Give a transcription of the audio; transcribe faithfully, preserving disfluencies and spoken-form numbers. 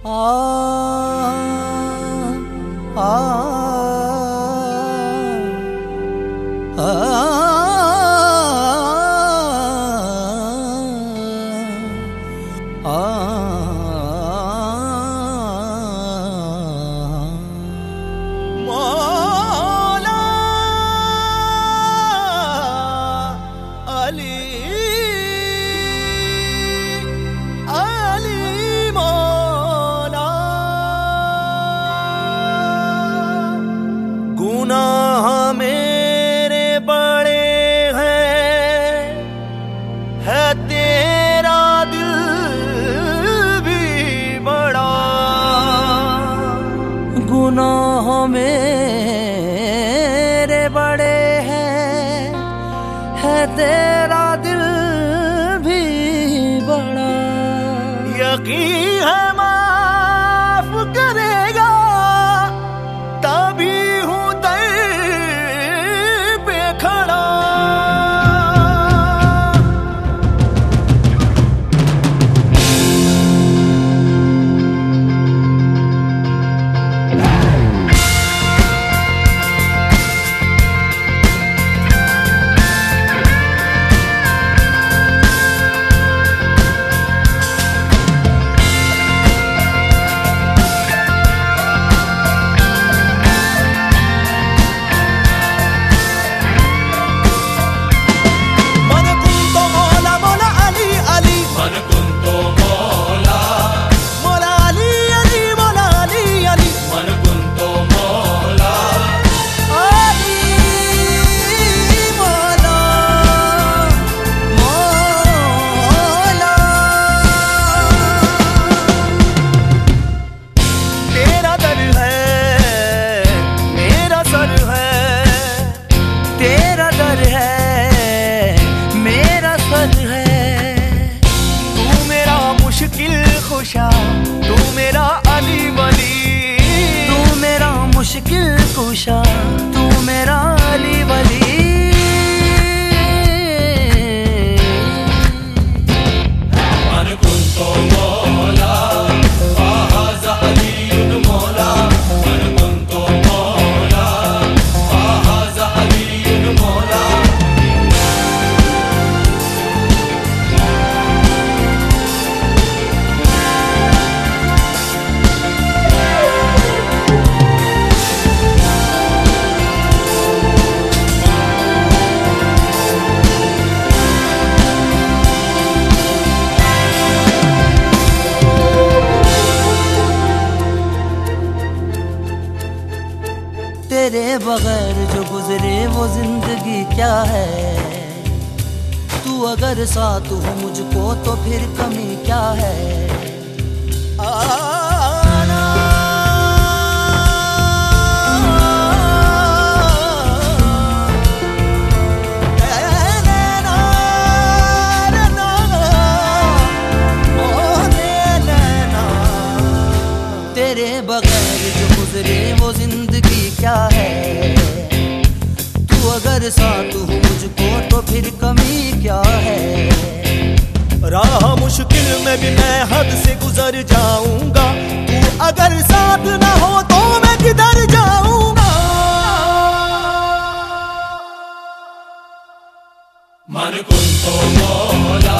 आ आ आ गुनाह मेरे बड़े हैं, है तेरा दिल भी बड़ा। गुनाह मेरे बड़े हैं, है तेरा दिल भी बड़ा। यकीन है माफ करेगा, तभी तू मेरा अली वली, तू मेरा मुश्किल कुशा, तू मेरा अली वली। मन कुंतो मौला फाहाजा अलीयुन मौला, मन कुंतो मौला फाहाजा अलीयुन मौला। तेरे बगैर जो गुजरे वो जिंदगी क्या है। तू अगर साथ हो मुझको तो फिर कमी क्या है। आना तेरे बगैर जो गुजरे वो जिंदगी क्या है। तू अगर साथ हो मुझको तो फिर कमी क्या है। राह मुश्किल में भी मैं हद से गुजर जाऊंगा, तू अगर साथ ना हो तो मैं किधर जाऊंगा। मन कुंतो मौला